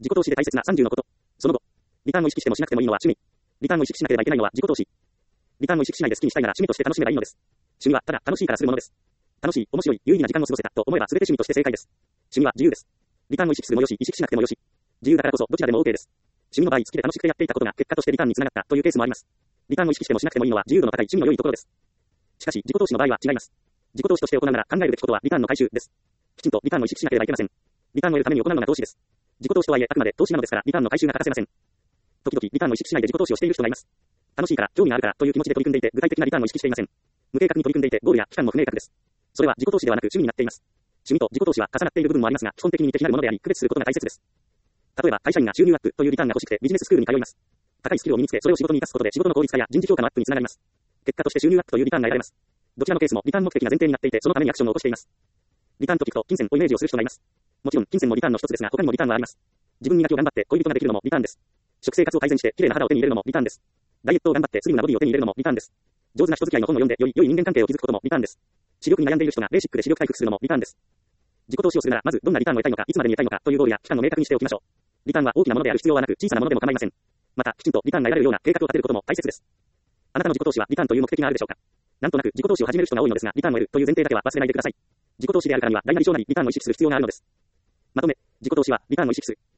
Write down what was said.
自己投資で大切な30のこと。その後、リターンを意識してもしなくてもいいのは趣味。リターンを意識しなければいけないのは自己投資。リターンを意識しないで好きにしたいなら趣味として楽しめばいいのです。趣味はただ楽しいからするものです。楽しい、面白い、有意義な時間を過ごせたと思えば全て趣味として正解です。趣味は自由です。リターンを意識するもよし、意識しなくてもよし。自由だからこそどちらでも OK です。趣味の場合、好きで楽しくてやっていたことが結果としてリターンにつながったというケースもあります。リターンを意識してもしなくてもいいのは自由度の高い趣味の良いところです。しかし、自己投資の場合は違います。自己投資として行うなら考えるべきことはリターンの回収です。きちんとリターンを意識しなければいけません。リターンを得るために行うのが投資です。自己投資とはいえあくまで投資なのですからリターンの回収が欠かせません。時々リターンを意識しないで自己投資をしている人がいます。楽しいから、興味があるからという気持ちで取り組んでいて具体的なリターンを意識していません。無計画に取り組んでいてゴールや期間も不明確です。それは自己投資ではなく趣味になっています。趣味と自己投資は重なっている部分もありますが、基本的に敵なるものであり、区別することが大切です。例えば、会社員が収入アップというリターンが欲しくてビジネススクールに通います。高いスキルを身につけ、それを仕事に生かすことで仕事の効率化や人事評価のアップにつながります。結果として収入アップというリターンが得られます。どちらのケースもリターン目的が前提になっていて、そのためにアクションを起こしています。リターンと聞くと金銭をイメージをする人がいます。もちろん金銭もリターンの一つですが、他にもリターンはあります。自分磨きを頑張って恋人ができるのもリターンです。食生活を改善して綺麗な肌を手に入れるのもリターンです。ダイエットを頑張ってスリムなボディを手に入れるのもリターンです。上手な人付き合いの本を読んで良い人間関係を築くこともリターンです。視力に悩んでいる人がベーシックで視力回復するのもリターンです。自己投資をするならまずどんなリターンを得たいのか、いつまでに得たいのかというゴールや期間を明確にしておきましょう。リターンは大きなものである必要はなく、小さなものでも構いません。また、きちんとリターンが得られるような計画を立てることも大切です。あなたの自己投資はリターンという目的があるでしょうか。なんとなく自己投資を始める人が多いのですが、リターンを得るという前提だけは忘れないでください。自己投資であるからには大なり小なりリターンを意識する必要があるのです。まとめ、自己投資はリターンを意識する。